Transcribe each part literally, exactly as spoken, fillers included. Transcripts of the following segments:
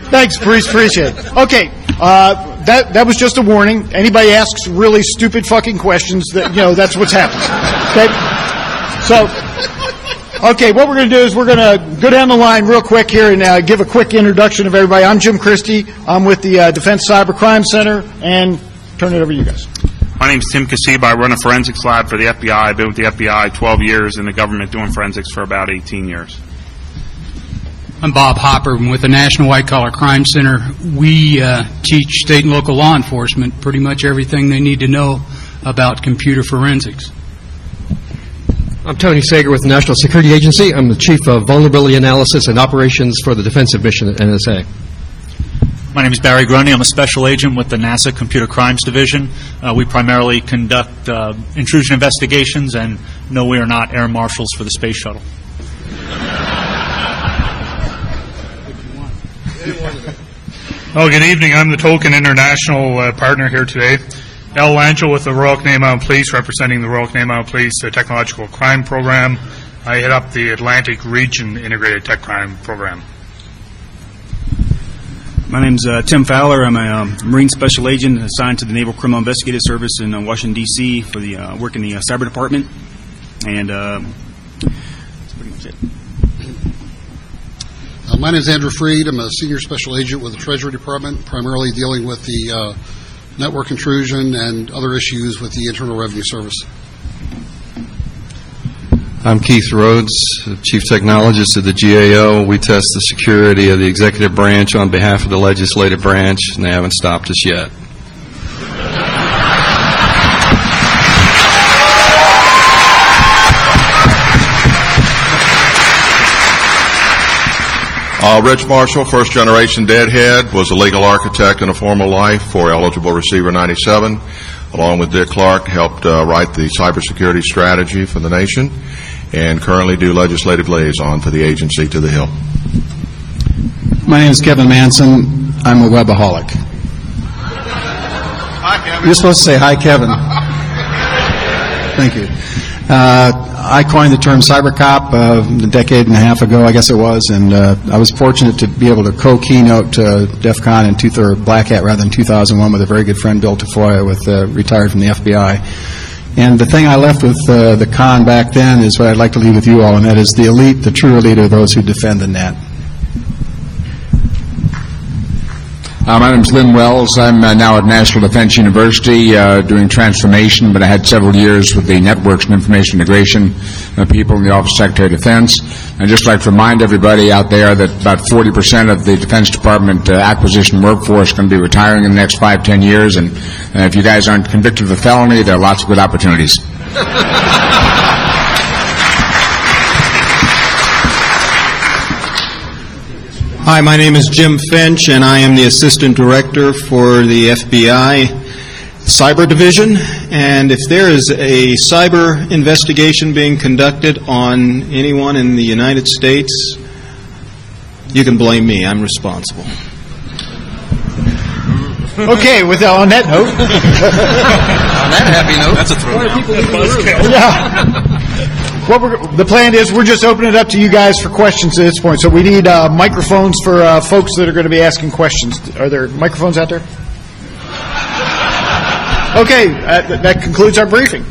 Thanks, Bruce. Appreciate it. Okay, uh, that that was just a warning. Anybody asks really stupid fucking questions, that you know, that's what's happening. Okay, so okay, what we're going to do is we're going to go down the line real quick here and uh, give a quick introduction of everybody. I'm Jim Christie. I'm with the uh, Defense Cyber Crime Center, and turn it over to you guys. My name is Tim Kasiba. I run a forensics lab for the F B I. I've been with the F B I twelve years, and the government doing forensics for about eighteen years. I'm Bob Hopper. I'm with the National White Collar Crime Center. We uh, teach state and local law enforcement pretty much everything they need to know about computer forensics. I'm Tony Sager with the National Security Agency. I'm the Chief of Vulnerability Analysis and Operations for the Defensive Mission at N S A. My name is Barry Grundy. I'm a special agent with the NASA Computer Crimes Division. Uh, we primarily conduct uh, intrusion investigations, and no, we are not air marshals for the space shuttle. Oh, good evening. I'm the Token International uh, partner here today. Al Langell with the Royal Canadian Mounted Police, representing the Royal Canadian Mounted Police uh, Technological Crime Program. I head up the Atlantic Region Integrated Tech Crime Program. My name's uh, Tim Fowler. I'm a um, Marine Special Agent assigned to the Naval Criminal Investigative Service in uh, Washington, D C for the uh, work in the uh, Cyber Department. And uh, that's pretty much it. Uh, my name is Andrew Freed. I'm a Senior Special Agent with the Treasury Department, primarily dealing with the uh, network intrusion and other issues with the Internal Revenue Service. I'm Keith Rhodes, Chief Technologist of the G A O. We test the security of the executive branch on behalf of the legislative branch, and they haven't stopped us yet. Uh, Rich Marshall, first generation deadhead, was a legal architect in a former life for Eligible Receiver ninety-seven. Along with Dick Clark, helped uh, write the cybersecurity strategy for the nation, and currently do legislative liaison for the agency to the Hill. My name is Kevin Manson. I'm a webaholic. Hi, Kevin. You're supposed to say hi, Kevin. Thank you. Uh, I coined the term cybercop uh, a decade and a half ago, I guess it was, and uh, I was fortunate to be able to co-keynote uh, DEF CON in two, or Black Hat rather than two thousand one with a very good friend, Bill Tafoya, with uh, retired from the F B I. And the thing I left with uh, the con back then is what I'd like to leave with you all, and that is the elite, the true elite, are those who defend the net. Uh, my name is Lynn Wells. I'm uh, now at National Defense University uh, doing transformation, but I had several years with the Networks and Information Integration uh, people in the Office of Secretary of Defense. I'd just like to remind everybody out there that about forty percent of the Defense Department uh, acquisition workforce is going to be retiring in the next five, ten years, and uh, if you guys aren't convicted of a felony, there are lots of good opportunities. Hi, my name is Jim Finch, and I am the Assistant Director for the F B I Cyber Division. And if there is a cyber investigation being conducted on anyone in the United States, you can blame me. I'm responsible. Okay, with uh, on that note. On that happy note. That's a throwback. Yeah. What we're, the plan is we're just opening it up to you guys for questions at this point. So we need uh, microphones for uh, folks that are going to be asking questions. Are there microphones out there? Okay, uh, th- that concludes our briefing.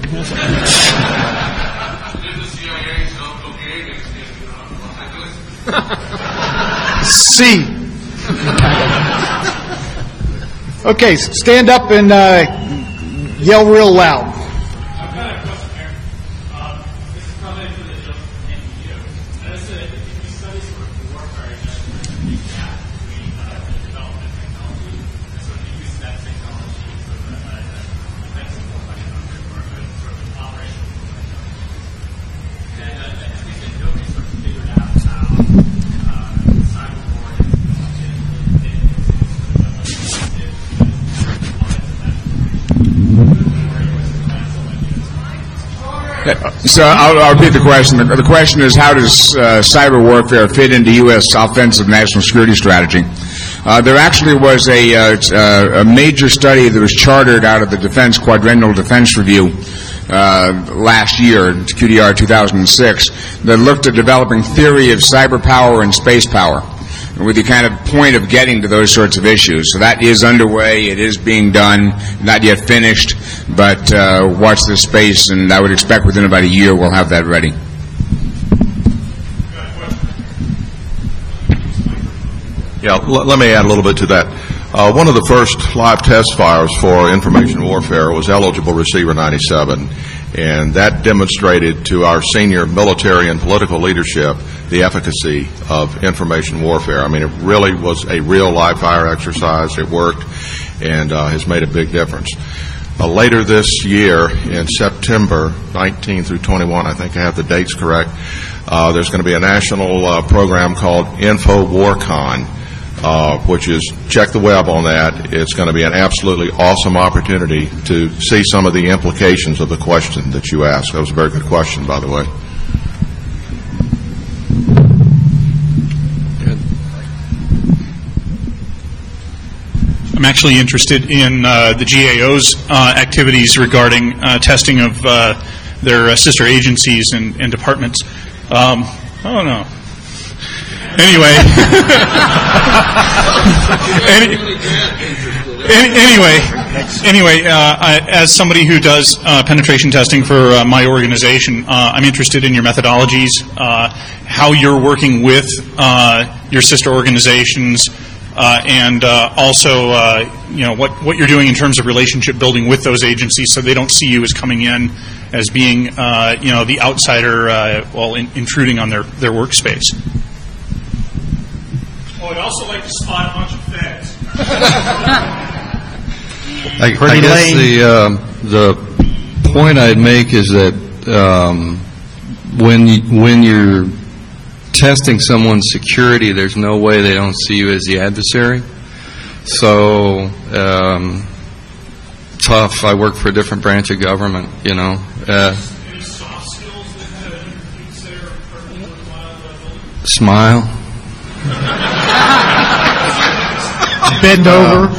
C. Okay, stand up and uh, yell real loud. So I'll, I'll repeat the question. The, the question is, how does uh, cyber warfare fit into U S offensive national security strategy? Uh, there actually was a, uh, a major study that was chartered out of the Defense Quadrennial Defense Review uh, last year, Q D R two thousand six, that looked at developing theory of cyber power and space power. with the kind of point of getting to those sorts of issues. So that is underway. It is being done, not yet finished, but uh, watch this space, and I would expect within about a year we'll have that ready. Yeah, l- let me add a little bit to that. Uh, one of the first live test fires for information warfare was Eligible Receiver ninety-seven, and that demonstrated to our senior military and political leadership the efficacy of information warfare. I mean, it really was a real live fire exercise. It worked and uh, has made a big difference. Uh, later this year, in September nineteenth through twenty-one, I think I have the dates correct, uh, there's going to be a national uh, program called InfoWarCon. Uh, which is, check the web on that. It's going to be an absolutely awesome opportunity to see some of the implications of the question that you asked. That was a very good question, by the way. I'm actually interested in uh, the G A O's uh, activities regarding uh, testing of uh, their uh, sister agencies and, and departments. Um, I don't know. Anyway, any, any, anyway, anyway, uh, I, as somebody who does uh, penetration testing for uh, my organization, uh, I'm interested in your methodologies, uh, how you're working with uh, your sister organizations, uh, and uh, also, uh, you know, what, what you're doing in terms of relationship building with those agencies, so they don't see you as coming in as being, uh, you know, the outsider, uh, well, in, intruding on their, their workspace. Oh, I'd also like to spot a bunch of feds. I, I guess the uh, the point I'd make is that um, when you, when you're testing someone's security, there's no way they don't see you as the adversary. So um, tough. I work for a different branch of government. You know. Uh, Any soft skills that you consider are worthwhile? Smile. Bend over.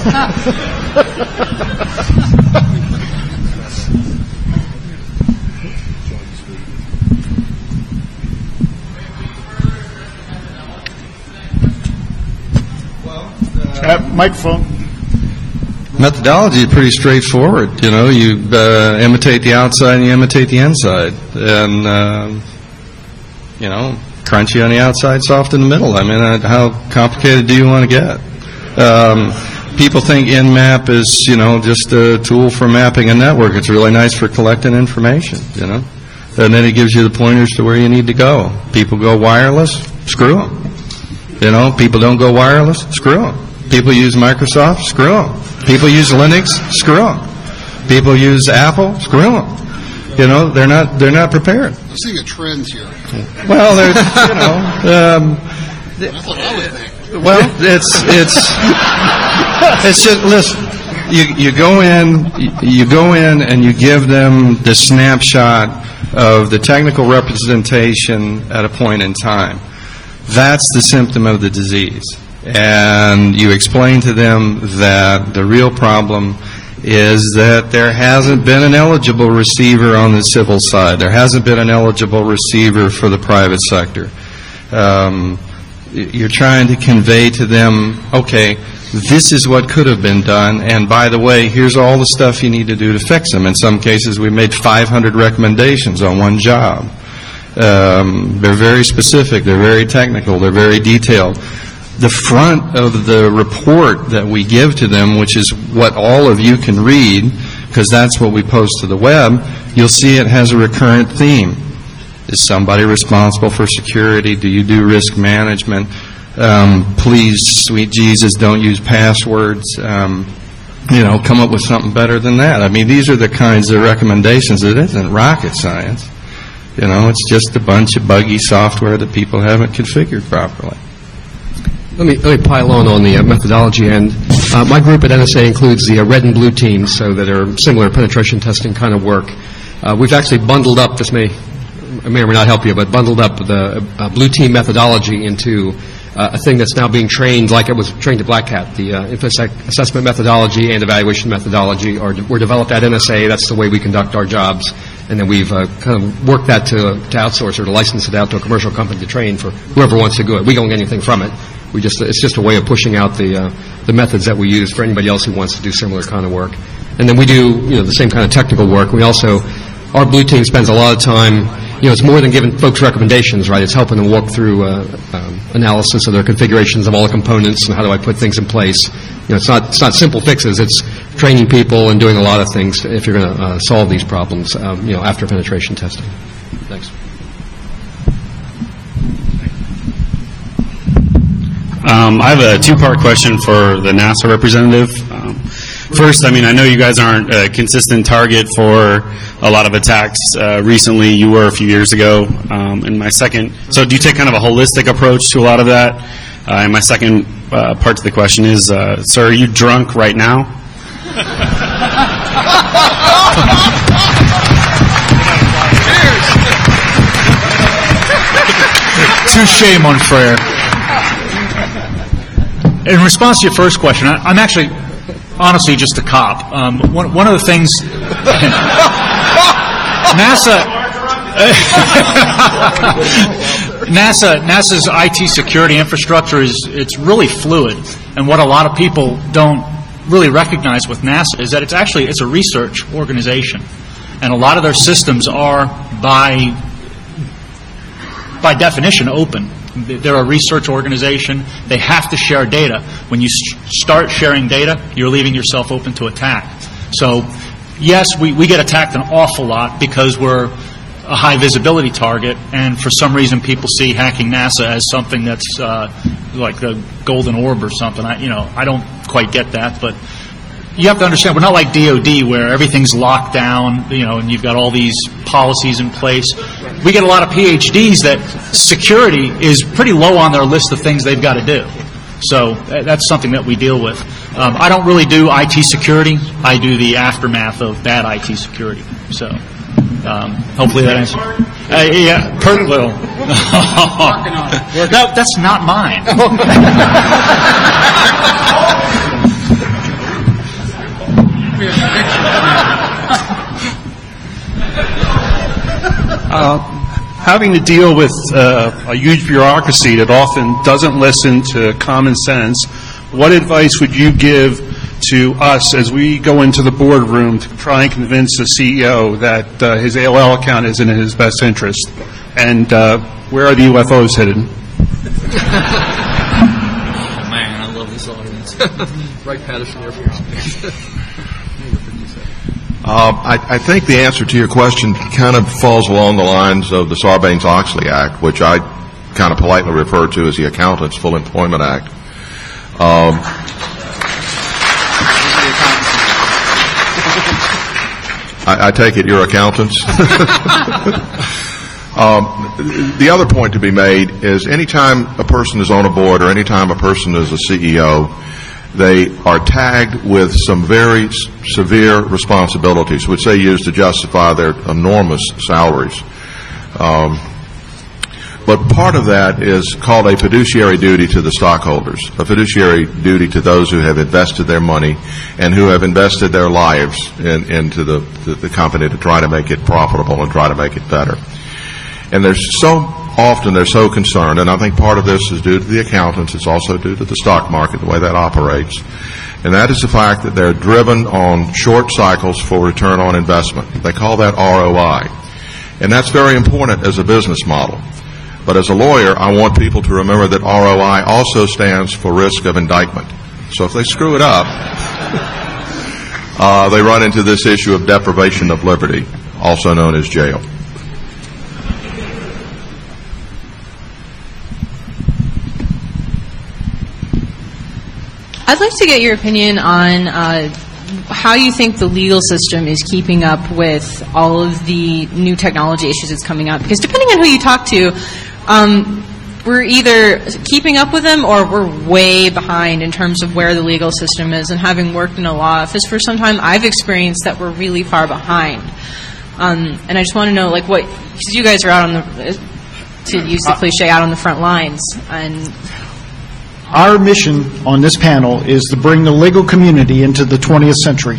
uh, microphone. Methodology is pretty straightforward. You know, you uh, imitate the outside and you imitate the inside. And, uh, you know, crunchy on the outside, soft in the middle. I mean, uh, how complicated do you want to get? Um, people think Nmap is, you know, just a tool for mapping a network. It's really nice for collecting information, you know. And then it gives you the pointers to where you need to go. People go wireless, screw them. You know, people don't go wireless, screw them. People use Microsoft, screw them. People use Linux, screw them. People use Apple, screw them. You know, they're not they're not prepared. I'm seeing a trend here. Well, there's, you know, um, That's what I would think. well, it's it's it's just listen. You you go in you go in and you give them the snapshot of the technical representation at a point in time. That's the symptom of the disease, and you explain to them that the real problem is that there hasn't been an eligible receiver on the civil side. There hasn't been an eligible receiver for the private sector. Um, you're trying to convey to them, okay, this is what could have been done, and by the way, here's all the stuff you need to do to fix them. In some cases, we made five hundred recommendations on one job. Um, they're very specific, they're very technical, they're very detailed. The front of the report that we give to them, which is what all of you can read, because that's what we post to the web, you'll see it has a recurrent theme. Is somebody responsible for security? Do you do risk management? Um, please, sweet Jesus, don't use passwords. Um, you know, come up with something better than that. I mean, these are the kinds of recommendations. It isn't rocket science. You know, it's just a bunch of buggy software that people haven't configured properly. Let me, let me pile on on the uh, methodology end. Uh, my group at N S A includes the uh, red and blue teams, so that are similar penetration testing kind of work. Uh, we've actually bundled up, this may, may or may not help you, but bundled up the uh, blue team methodology into uh, a thing that's now being trained like it was trained at Black Hat. The uh, InfoSec assessment methodology and evaluation methodology are were developed at N S A. That's the way we conduct our jobs. And then we've uh, kind of worked that to, to outsource or to license it out to a commercial company to train for whoever wants to do it. We don't get anything from it. We just it's just a way of pushing out the uh, the methods that we use for anybody else who wants to do similar kind of work. And then we do you know the same kind of technical work. We also our blue team spends a lot of time. You know, it's more than giving folks recommendations, right? It's helping them walk through uh, um, analysis of their configurations of all the components and how do I put things in place. You know, it's not it's not simple fixes. It's training people and doing a lot of things if you're going to uh, solve these problems. Um, you know, after penetration testing. Thanks. Um, I have a two-part question for the NASA representative. Um, first, I mean, I know you guys aren't a consistent target for a lot of attacks. Uh, recently, you were a few years ago. Um, and my second, so do you take kind of a holistic approach to a lot of that? Uh, and my second uh, part to the question is, uh, sir, are you drunk right now? Touche, mon frere. In response to your first question, I, I'm actually, honestly, just a cop. Um, one, one of the things, NASA, NASA, NASA's I T security infrastructure is it's really fluid, and what a lot of people don't really recognize with NASA is that it's actually it's a research organization, and a lot of their systems are by by definition open. They're a research organization. They have to share data. When you start sharing data, you're leaving yourself open to attack. So, yes, we, we get attacked an awful lot because we're a high visibility target, and for some reason people see hacking NASA as something that's uh, like the golden orb or something. I, you know, I don't quite get that, but you have to understand we're not like D O D where everything's locked down, you know, and you've got all these policies in place. We get a lot of P H Ds that security is pretty low on their list of things they've got to do. So that's something that we deal with. Um, I don't really do I T security. I do the aftermath of bad I T security. So um, hopefully that answers. Uh, yeah, per little. No, that's not mine. Uh, having to deal with uh, a huge bureaucracy that often doesn't listen to common sense, what advice would you give to us as we go into the boardroom to try and convince the C E O that uh, his A O L account is in his best interest? And uh, where are the U F Os headed? Oh, man, I love this audience. Right, Patterson Airport. Uh, I, I think the answer to your question kind of falls along the lines of the Sarbanes-Oxley Act, which I kind of politely refer to as the Accountants Full Employment Act. Um, I, I take it you're accountants. um, the other point to be made is anytime a person is on a board or anytime a person is a C E O, they are tagged with some very s- severe responsibilities, which they use to justify their enormous salaries. Um, but part of that is called a fiduciary duty to the stockholders, a fiduciary duty to those who have invested their money and who have invested their lives in, into the, the, the company to try to make it profitable and try to make it better. And there's so often they're so concerned, and I think part of this is due to the accountants. It's also due to the stock market, the way that operates. And that is the fact that they're driven on short cycles for return on investment. They call that R O I. And that's very important as a business model. But as a lawyer, I want people to remember that R O I also stands for risk of indictment. So if they screw it up, uh, they run into this issue of deprivation of liberty, also known as jail. I'd like to get your opinion on uh, how you think the legal system is keeping up with all of the new technology issues that's coming up. Because depending on who you talk to, um, we're either keeping up with them or we're way behind in terms of where the legal system is. And having worked in a law office for some time, I've experienced that we're really far behind. Um, and I just want to know, like, what, because you guys are out on the, to use the cliche, out on the front lines, and our mission on this panel is to bring the legal community into the twentieth century. You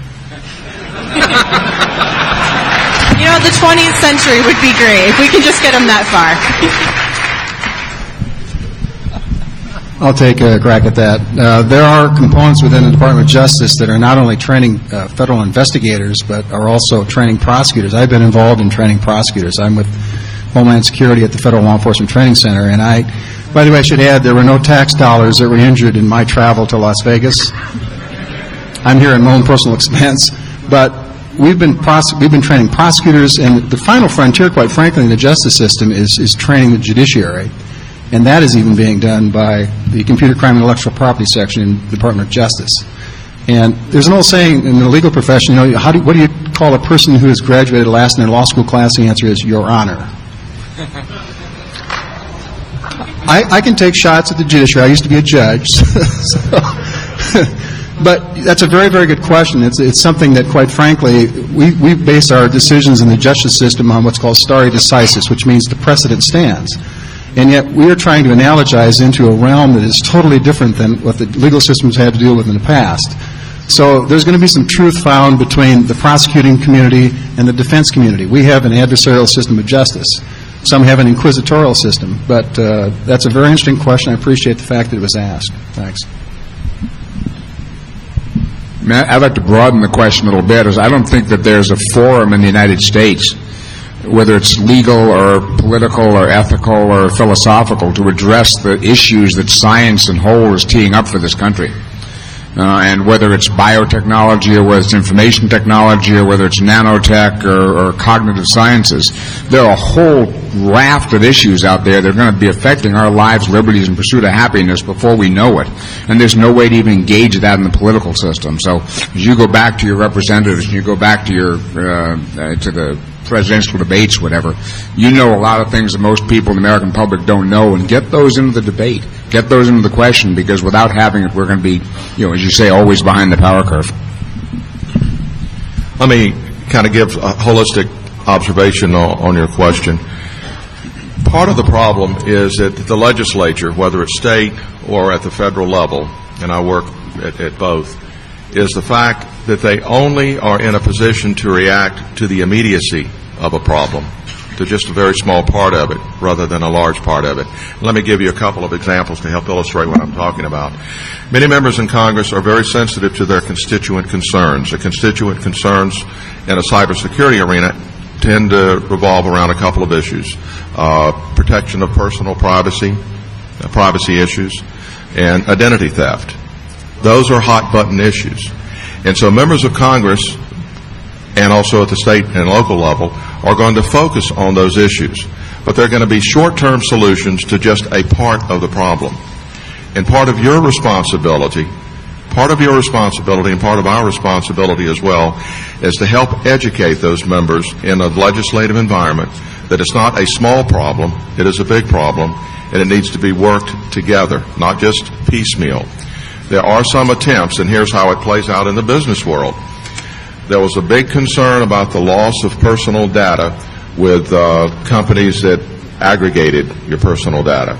know, the twentieth century would be great if we can just get them that far. I'll take a crack at that. Uh, there are components within the Department of Justice that are not only training uh, federal investigators, but are also training prosecutors. I've been involved in training prosecutors. I'm with Homeland Security at the Federal Law Enforcement Training Center, and I, by the way, I should add, there were no tax dollars that were injured in my travel to Las Vegas. I'm here in my own personal expense, but we've been prose- we've been training prosecutors, and the final frontier, quite frankly, in the justice system is, is training the judiciary. And that is even being done by the Computer Crime and Intellectual Property section in the Department of Justice. And there's an old saying in the legal profession, you know, how do, what do you call a person who has graduated last in their law school class? The answer is, Your Honor. I, I can take shots at the judiciary. I used to be a judge. so, but that's a very, very good question. It's, it's something that, quite frankly, we, we base our decisions in the justice system on what's called stare decisis, which means the precedent stands. And yet we are trying to analogize into a realm that is totally different than what the legal systems had to deal with in the past. So there's going to be some truth found between the prosecuting community and the defense community. We have an adversarial system of justice. Some have an inquisitorial system. But uh, that's a very interesting question. I appreciate the fact that it was asked. Thanks. I'd like to broaden the question a little bit. As I don't think that there's a forum in the United States, whether it's legal or political or ethical or philosophical, to address the issues that science and whole is teeing up for this country. Uh, and whether it's biotechnology or whether it's information technology or whether it's nanotech or, or cognitive sciences, there are a whole raft of issues out there that are going to be affecting our lives, liberties, and pursuit of happiness before we know it. And there's no way to even engage that in the political system. So as you go back to your representatives and you go back to your uh, uh, to the presidential debates, whatever, you know a lot of things that most people in the American public don't know, and get those into the debate. Get those into the question, because without having it, we're going to be, you know, as you say, always behind the power curve. Let me kind of give a holistic observation on, on your question. Part of the problem is that the legislature, whether it's state or at the federal level, and I work at, at both, is the fact that they only are in a position to react to the immediacy of a problem, to just a very small part of it rather than a large part of it. Let me give you a couple of examples to help illustrate what I'm talking about. Many members in Congress are very sensitive to their constituent concerns. The constituent concerns in a cybersecurity arena tend to revolve around a couple of issues. Uh, protection of personal privacy, uh, privacy issues, and identity theft. Those are hot-button issues. And so members of Congress, and also at the state and local level, are going to focus on those issues. But they're going to be short-term solutions to just a part of the problem. And part of your responsibility, part of your responsibility and part of our responsibility as well, is to help educate those members in a legislative environment that it's not a small problem, it is a big problem, and it needs to be worked together, not just piecemeal. There are some attempts, and here's how it plays out in the business world. There was a big concern about the loss of personal data with uh, companies that aggregated your personal data.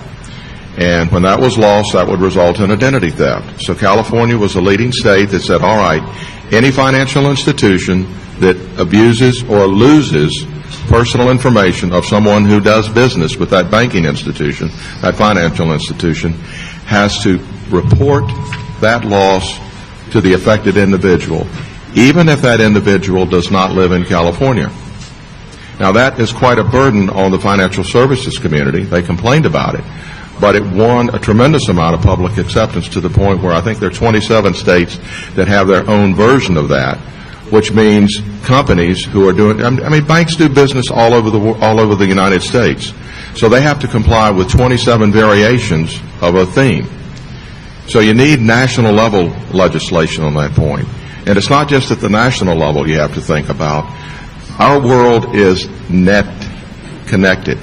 And when that was lost, that would result in identity theft. So California was a leading state that said, all right, any financial institution that abuses or loses personal information of someone who does business with that banking institution, that financial institution, has to report that loss to the affected individual, even if that individual does not live in California. Now, that is quite a burden on the financial services community. They complained about it. But it won a tremendous amount of public acceptance to the point where I think there are twenty-seven states that have their own version of that, which means companies who are doing, I mean, banks do business all over the all over the United States. So they have to comply with twenty-seven variations of a theme. So you need national level legislation on that point. And it's not just at the national level you have to think about. Our world is net connected.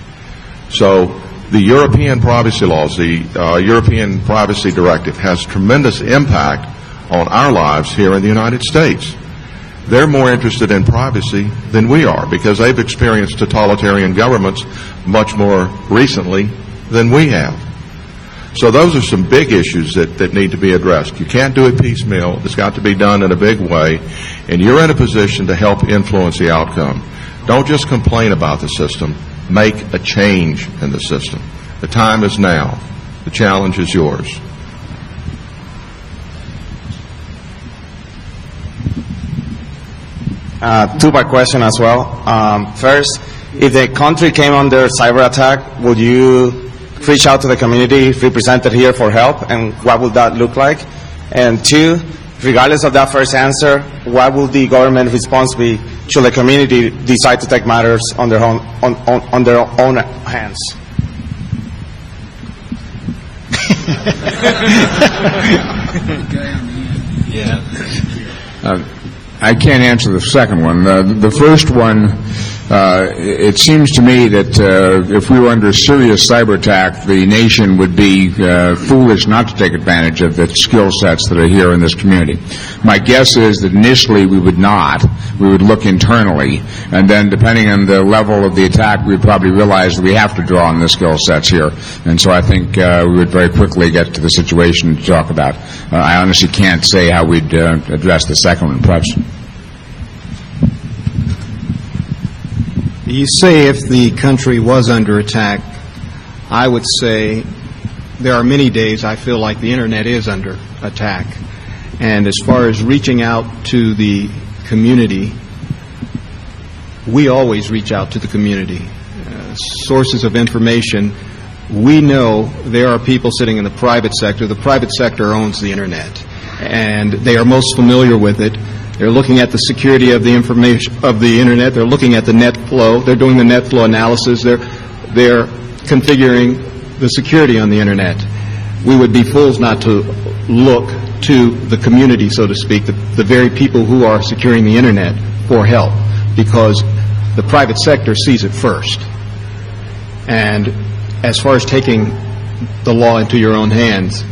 So the European privacy laws, the uh, European Privacy Directive, has tremendous impact on our lives here in the United States. They're more interested in privacy than we are because they've experienced totalitarian governments much more recently than we have. So those are some big issues that, that need to be addressed. You can't do it piecemeal. It's got to be done in a big way. And you're in a position to help influence the outcome. Don't just complain about the system. Make a change in the system. The time is now. The challenge is yours. Uh, two-part question as well. Um, first, if the country came under cyber attack, would you reach out to the community represented here for help, and what would that look like? And two, regardless of that first answer, what will the government response be should the community decide to take matters on their own, on, on, on their own hands? Yeah. Uh, I can't answer the second one. Uh, the first one, uh, it seems to me that uh, if we were under serious cyber attack, the nation would be uh, foolish not to take advantage of the skill sets that are here in this community. My guess is that initially we would not. We would look internally, and then depending on the level of the attack, we'd probably realize that we have to draw on the skill sets here. And so I think uh, we would very quickly get to the situation to talk about. Uh, I honestly can't say how we'd uh, address the second one, perhaps. You say if the country was under attack, I would say there are many days I feel like the Internet is under attack. And as far as reaching out to the community, we always reach out to the community. Uh, sources of information, we know there are people sitting in the private sector. The private sector owns the Internet, and they are most familiar with it. They're looking at the security of the information of the Internet. They're looking at the net flow. They're doing the net flow analysis. They're they're configuring the security on the Internet. We would be fools not to look to the community, so to speak, the, the very people who are securing the Internet for help, because the private sector sees it first. And as far as taking the law into your own hands,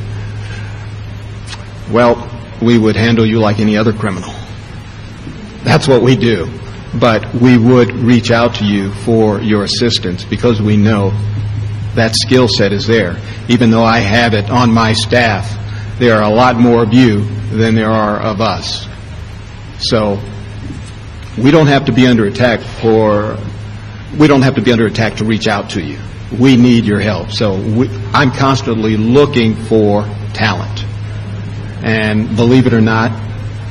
well, we would handle you like any other criminal. That's what we do. But we would reach out to you for your assistance because we know that skill set is there. Even though I have it on my staff, there are a lot more of you than there are of us. So we don't have to be under attack for, we don't have to be under attack to reach out to you. We need your help. So we, I'm constantly looking for talent. And believe it or not,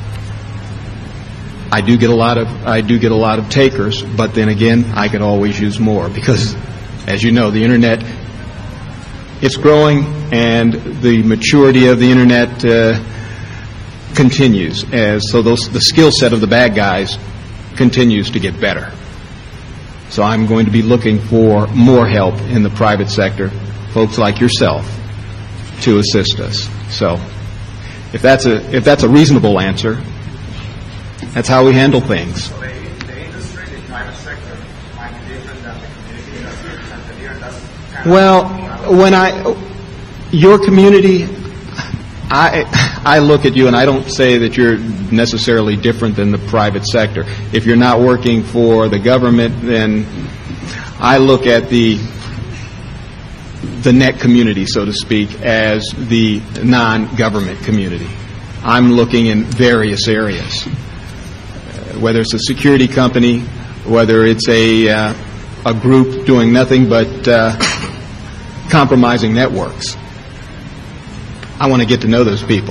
I do get a lot of I do get a lot of takers, but then again, I could always use more because, as you know, the Internet, it's growing, and the maturity of the Internet uh, continues. As so, those the skill set of the bad guys continues to get better. So I'm going to be looking for more help in the private sector, folks like yourself, to assist us. So. If that's a if that's a reasonable answer, that's how we handle things. So the, the industry, the private sector, might be different than the community that's represented here. That's kind of well, when I your community, I I look at you and I don't say that you're necessarily different than the private sector. If you're not working for the government, then I look at the the net community, so to speak, as the non-government community. I'm looking in various areas, uh, whether it's a security company, whether it's a uh, a group doing nothing but uh, compromising networks. I want to get to know those people.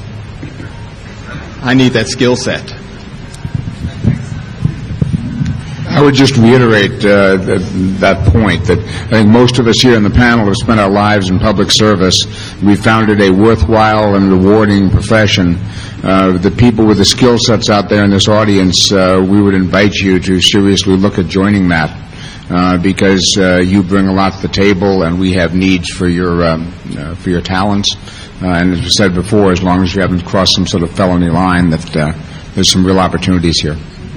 I need that skill set. I would just reiterate uh, th- that point, that I think most of us here in the panel have spent our lives in public service. We found it a worthwhile and rewarding profession. Uh, the people with the skill sets out there in this audience, uh, we would invite you to seriously look at joining that uh, because uh, you bring a lot to the table, and we have needs for your um, uh, for your talents. Uh, and as we said before, as long as you haven't crossed some sort of felony line, that uh, there's some real opportunities here.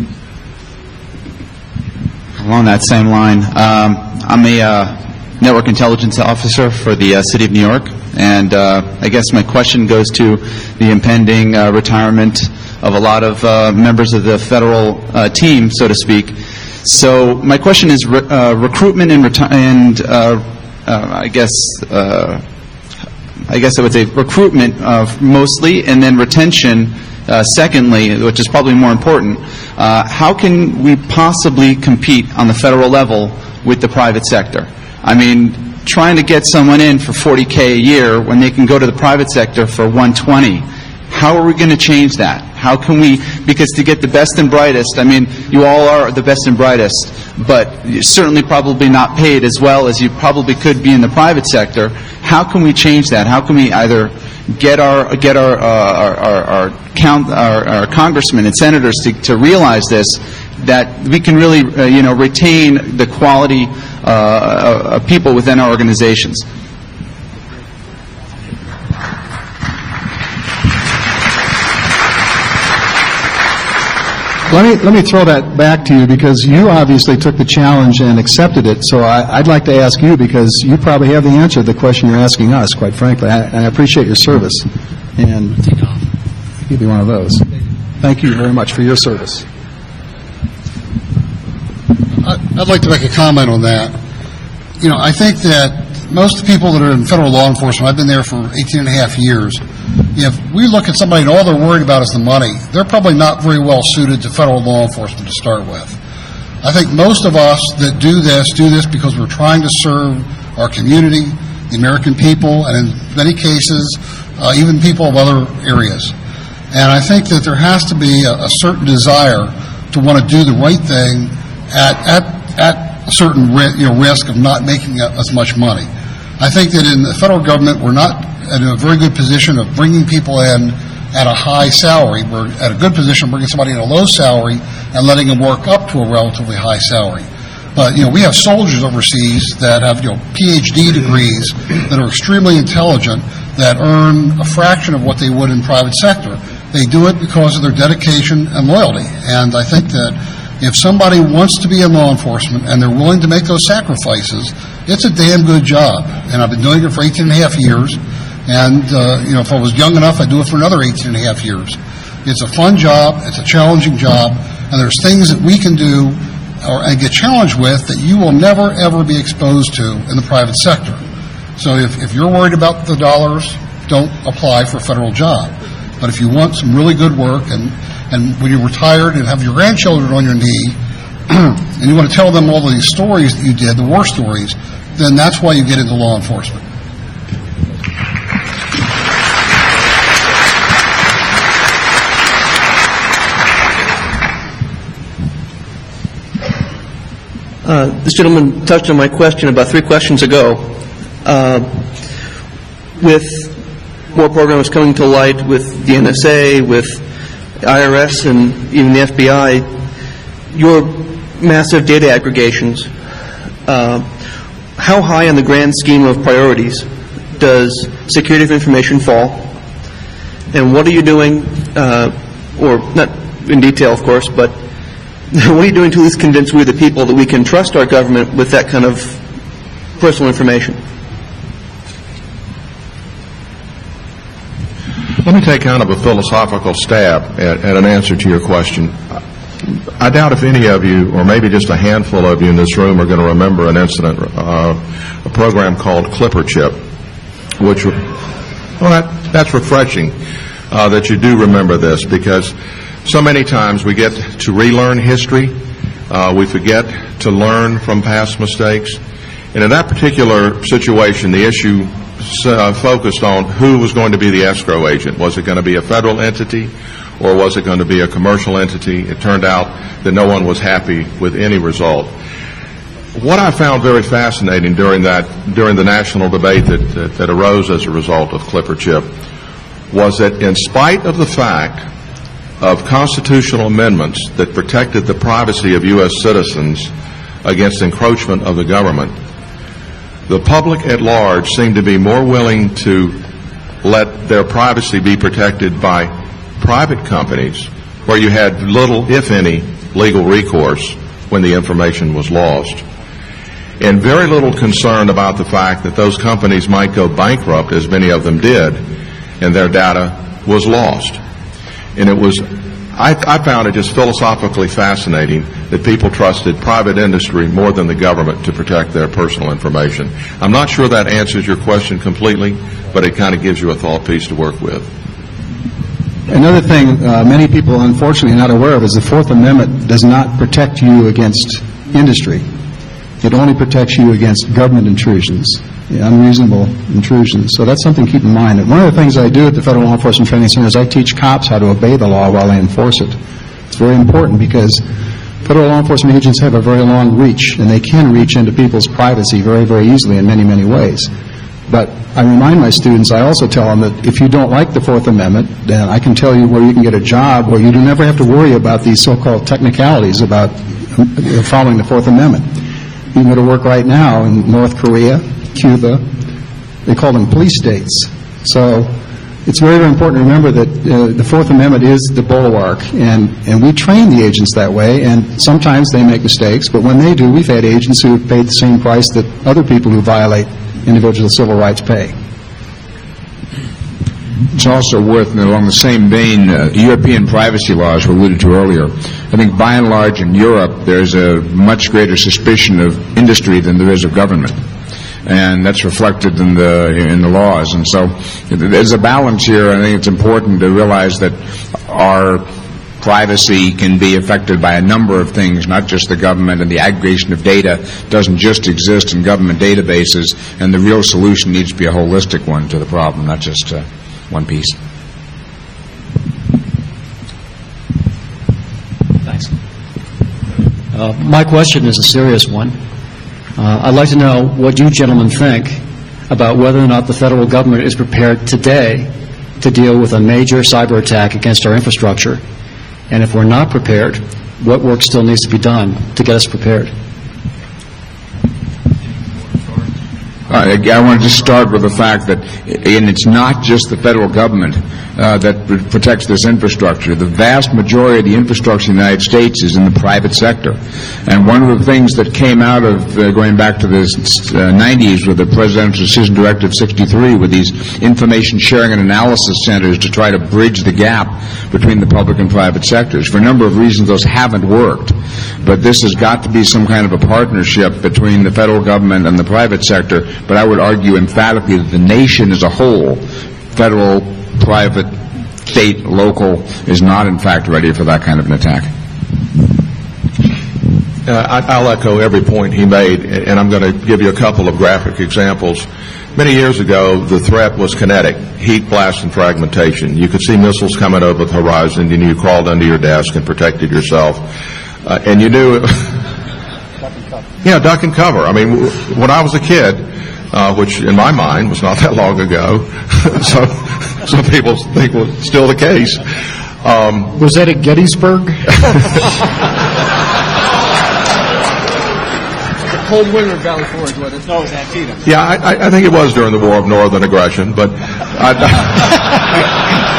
Along that same line, um, I'm a uh, network intelligence officer for the uh, City of New York, and uh, I guess my question goes to the impending uh, retirement of a lot of uh, members of the federal uh, team, so to speak. So my question is re- uh, recruitment and, reti- and uh, uh, I guess uh, I guess I would say recruitment uh, mostly, and then retention. Uh, secondly, which is probably more important, uh, how can we possibly compete on the federal level with the private sector? I mean, trying to get someone in for forty K a year when they can go to the private sector for one twenty. How are we going to change that? How can we, because to get the best and brightest, I mean, you all are the best and brightest, but you're certainly probably not paid as well as you probably could be in the private sector. How can we change that? How can we either get our get our uh, our, our, our, count, our, our congressmen and senators to, to realize this, that we can really uh, you know retain the quality uh, of people within our organizations? Let me, let me throw that back to you, because you obviously took the challenge and accepted it. So I, I'd like to ask you, because you probably have the answer to the question you're asking us, quite frankly. I, and I appreciate your service. And I'll give you one of those. Thank you very much for your service. I'd like to make a comment on that. You know, I think that most of the people that are in federal law enforcement, I've been there for eighteen and a half years, if we look at somebody and all they're worried about is the money, they're probably not very well suited to federal law enforcement to start with. I think most of us that do this, do this because we're trying to serve our community, the American people, and in many cases, uh, even people of other areas. And I think that there has to be a, a certain desire to want to do the right thing at, at, at a certain ri- you know, risk of not making as much money. I think that in the federal government, we're not in a very good position of bringing people in at a high salary. We're at a good position of bringing somebody in a low salary and letting them work up to a relatively high salary. But, you know, we have soldiers overseas that have, you know, P H D degrees that are extremely intelligent, that earn a fraction of what they would in private sector. They do it because of their dedication and loyalty. And I think that if somebody wants to be in law enforcement and they're willing to make those sacrifices, it's a damn good job. And I've been doing it for eighteen and a half years. And, uh, you know, if I was young enough, I'd do it for another eighteen and a half years. It's a fun job. It's a challenging job. And there's things that we can do or, and get challenged with that you will never, ever be exposed to in the private sector. So if, if you're worried about the dollars, don't apply for a federal job. But if you want some really good work, and, and when you're retired and have your grandchildren on your knee, and you want to tell them all these stories that you did, the war stories, then that's why you get into law enforcement. Uh, this gentleman touched on my question about three questions ago. Uh, with more programs coming to light with the N S A, with I R S, and even the F B I, your massive data aggregations, uh, how high on the grand scheme of priorities does security of information fall? And what are you doing, uh, or not in detail, of course, but what are you doing to at least convince we the people that we can trust our government with that kind of personal information? Let me take kind of a philosophical stab at, at an answer to your question. I doubt if any of you, or maybe just a handful of you in this room, are going to remember an incident, uh, a program called Clipper Chip, which, well, that, that's refreshing uh, that you do remember this, because so many times we get to relearn history, uh, we forget to learn from past mistakes, and in that particular situation, the issue uh, focused on who was going to be the escrow agent. Was it going to be a federal entity, or was it going to be a commercial entity? It turned out that no one was happy with any result. What I found very fascinating during that during the national debate that, that, that arose as a result of Clipper Chip was that in spite of the fact of constitutional amendments that protected the privacy of U S citizens against encroachment of the government, the public at large seemed to be more willing to let their privacy be protected by private companies where you had little, if any, legal recourse when the information was lost, and very little concern about the fact that those companies might go bankrupt, as many of them did, and their data was lost. And it was, I, I found it just philosophically fascinating that people trusted private industry more than the government to protect their personal information. I'm not sure that answers your question completely, but it kind of gives you a thought piece to work with. Another thing uh, many people unfortunately are not aware of is the Fourth Amendment does not protect you against industry. It only protects you against government intrusions, unreasonable intrusions. So that's something to keep in mind. And one of the things I do at the Federal Law Enforcement Training Center is I teach cops how to obey the law while they enforce it. It's very important because federal law enforcement agents have a very long reach, and they can reach into people's privacy very, very easily in many, many ways. But I remind my students, I also tell them that if you don't like the Fourth Amendment, then I can tell you where you can get a job where you do never have to worry about these so-called technicalities about following the Fourth Amendment. You can go to work right now in North Korea, Cuba. They call them police states. So it's very, very important to remember that uh, the Fourth Amendment is the bulwark, and, and we train the agents that way, and sometimes they make mistakes, but when they do, we've had agents who have paid the same price that other people who violate individual civil rights pay. It's also worth, along the same vein, uh, European privacy laws were alluded to earlier. I think by and large in Europe there's a much greater suspicion of industry than there is of government. And that's reflected in the in the laws. And so there's a balance here. I think it's important to realize that our privacy can be affected by a number of things, not just the government, and the aggregation of data doesn't just exist in government databases, and the real solution needs to be a holistic one to the problem, not just uh, one piece. Thanks. Uh, my question is a serious one. Uh, I'd like to know what you gentlemen think about whether or not the federal government is prepared today to deal with a major cyber attack against our infrastructure. And if we're not prepared, what work still needs to be done to get us prepared? Uh, I want to just start with the fact that, and it's not just the federal government uh, that pr- protects this infrastructure. The vast majority of the infrastructure in the United States is in the private sector. And one of the things that came out of uh, going back to the uh, nineties with the Presidential Decision Directive sixty-three, with these information sharing and analysis centers to try to bridge the gap between the public and private sectors. For a number of reasons, those haven't worked. But this has got to be some kind of a partnership between the federal government and the private sector. But I would argue emphatically that the nation as a whole, federal, private, state, local, is not in fact ready for that kind of an attack. Uh, I, I'll echo every point he made, and I'm going to give you a couple of graphic examples. Many years ago, the threat was kinetic, heat, blast, and fragmentation. You could see missiles coming over the horizon, and you crawled under your desk and protected yourself. Uh, and you knew, yeah, duck and cover. I mean, w- when I was a kid, uh, which in my mind was not that long ago, so some people think was still the case. Um, was that at Gettysburg? Cold winter Valley Forge, was it? No, it was Antietam. Yeah, I, I think it was during the War of Northern Aggression, but I,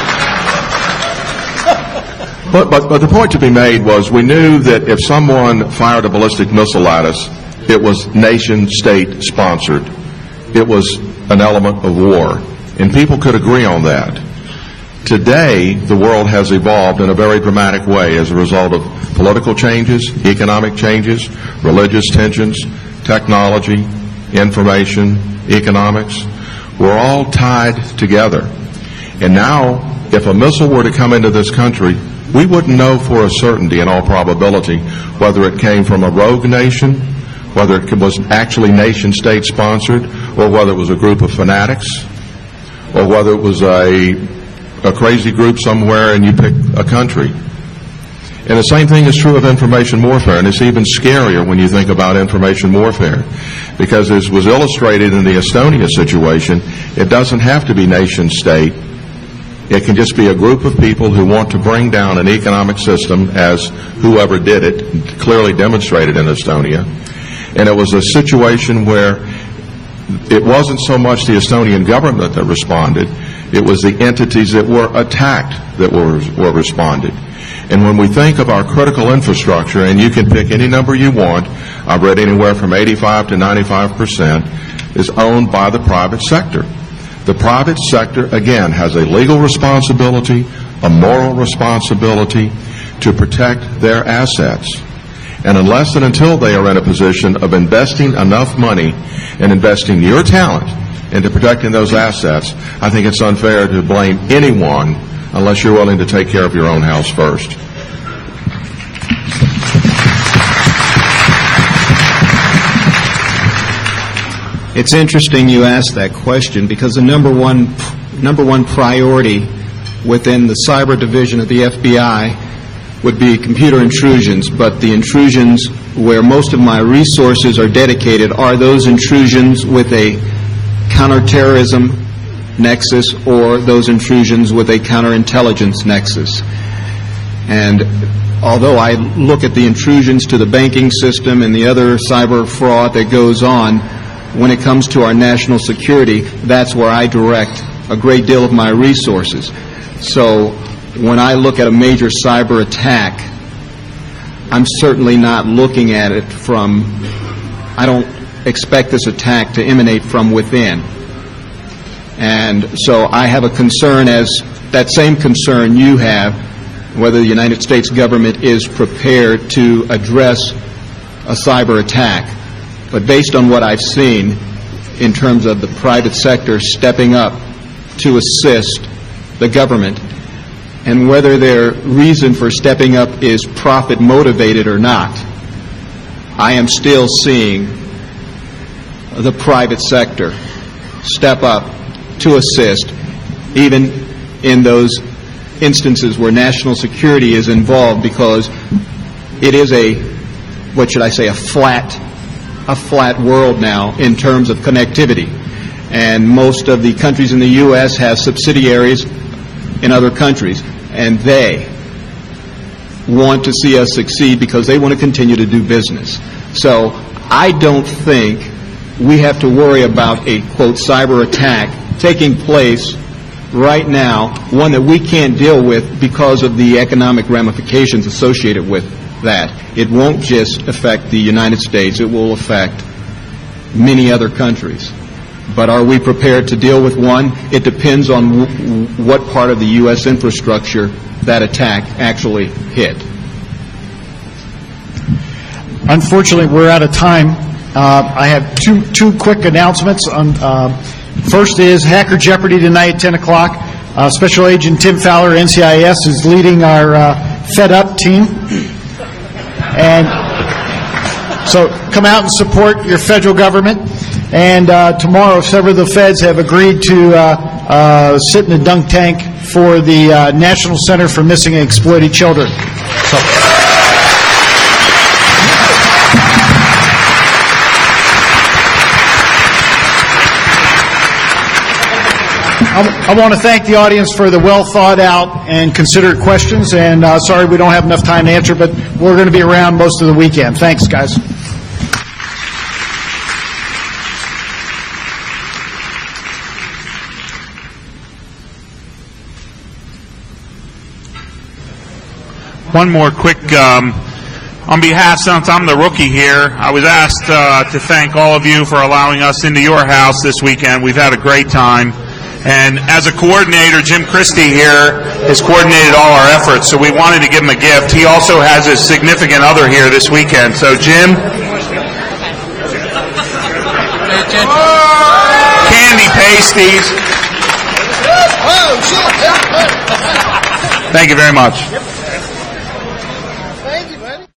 But, but, but the point to be made was we knew that if someone fired a ballistic missile at us, it was nation-state sponsored. It was an element of war. And people could agree on that. Today, the world has evolved in a very dramatic way as a result of political changes, economic changes, religious tensions, technology, information, economics. We're all tied together. And now, if a missile were to come into this country, we wouldn't know for a certainty, in all probability, whether it came from a rogue nation, whether it was actually nation-state sponsored, or whether it was a group of fanatics, or whether it was a, a crazy group somewhere and you pick a country. And the same thing is true of information warfare, and it's even scarier when you think about information warfare. Because as was illustrated in the Estonia situation, it doesn't have to be nation-state. It can just be a group of people who want to bring down an economic system, as whoever did it clearly demonstrated in Estonia. And it was a situation where it wasn't so much the Estonian government that responded, it was the entities that were attacked that were, were responded. And when we think of our critical infrastructure, and you can pick any number you want, I've read anywhere from eighty-five to ninety-five percent, is owned by the private sector. The private sector, again, has a legal responsibility, a moral responsibility to protect their assets. And unless and until they are in a position of investing enough money and investing your talent into protecting those assets, I think it's unfair to blame anyone unless you're willing to take care of your own house first. It's interesting you asked that question because the number one number one priority within the cyber division of the F B I would be computer intrusions, but the intrusions where most of my resources are dedicated are those intrusions with a counterterrorism nexus or those intrusions with a counterintelligence nexus. And although I look at the intrusions to the banking system and the other cyber fraud that goes on, when it comes to our national security, that's where I direct a great deal of my resources. So when I look at a major cyber attack, I'm certainly not looking at it from, I don't expect this attack to emanate from within. And so I have a concern, as that same concern you have, whether the United States government is prepared to address a cyber attack. But based on what I've seen in terms of the private sector stepping up to assist the government, and whether their reason for stepping up is profit motivated or not, I am still seeing the private sector step up to assist, even in those instances where national security is involved, because it is a, what should I say, a flat, a flat world now in terms of connectivity. And most of the countries in the U S have subsidiaries in other countries, and they want to see us succeed because they want to continue to do business. So I don't think we have to worry about a, quote, cyber attack taking place right now, one that we can't deal with because of the economic ramifications associated with that. It won't just affect the United States, it will affect many other countries. But are we prepared to deal with one? It depends on w- what part of the U S infrastructure that attack actually hit. Unfortunately, we're out of time. Uh, I have two two quick announcements. On, uh, first is Hacker Jeopardy tonight at ten o'clock. Uh, Special Agent Tim Fowler, N C I S, is leading our uh, Fed Up team. And so come out and support your federal government. And uh, tomorrow, several of the feds have agreed to uh, uh, sit in the dunk tank for the uh, National Center for Missing and Exploited Children. So. I want to thank the audience for the well thought out and considered questions, and uh, sorry we don't have enough time to answer, but we're going to be around most of the weekend. Thanks, guys. One more quick, um, on behalf, since I'm the rookie here, I was asked uh, to thank all of you for allowing us into your house this weekend. We've had a great time. And as a coordinator, Jim Christie here has coordinated all our efforts, so we wanted to give him a gift. He also has a significant other here this weekend. So, Jim, candy pasties. Thank you very much.